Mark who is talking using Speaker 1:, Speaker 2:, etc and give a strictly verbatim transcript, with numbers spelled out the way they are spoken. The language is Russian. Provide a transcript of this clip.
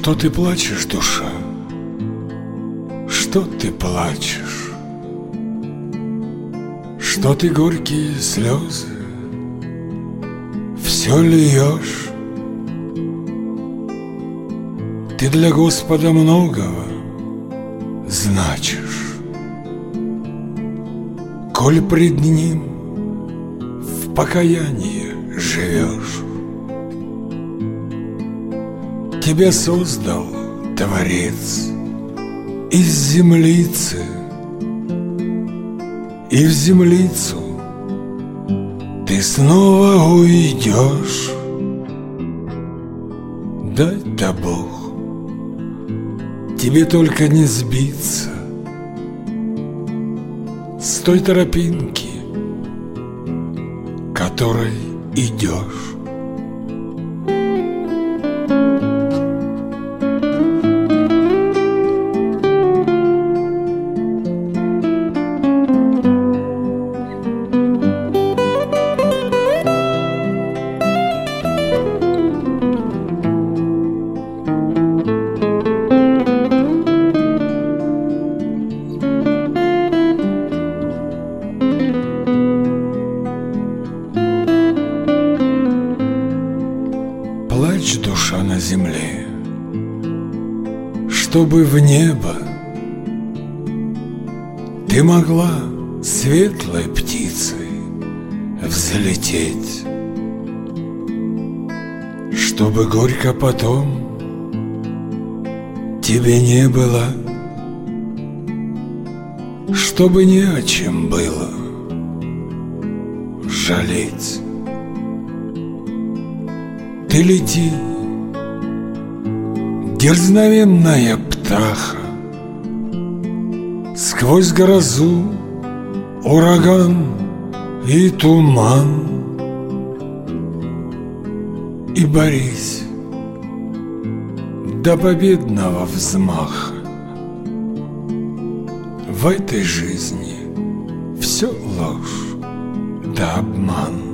Speaker 1: Что ты плачешь, душа? Что ты плачешь? Что ты горькие слезы все льешь? Ты для Господа многого значишь, коль пред Ним в покаянии живешь. Тебя создал Творец из землицы, и в землицу ты снова уйдешь. Дай-то Бог тебе только не сбиться с той тропинки, которой идешь. Плачь, душа, на земле, чтобы в небо ты могла светлой птицей взлететь, чтобы горько потом тебе не было, чтобы не о чем было жалеть. Ты лети, дерзновенная птаха, сквозь грозу, ураган и туман, и борись до победного взмаха. В этой жизни все ложь да обман.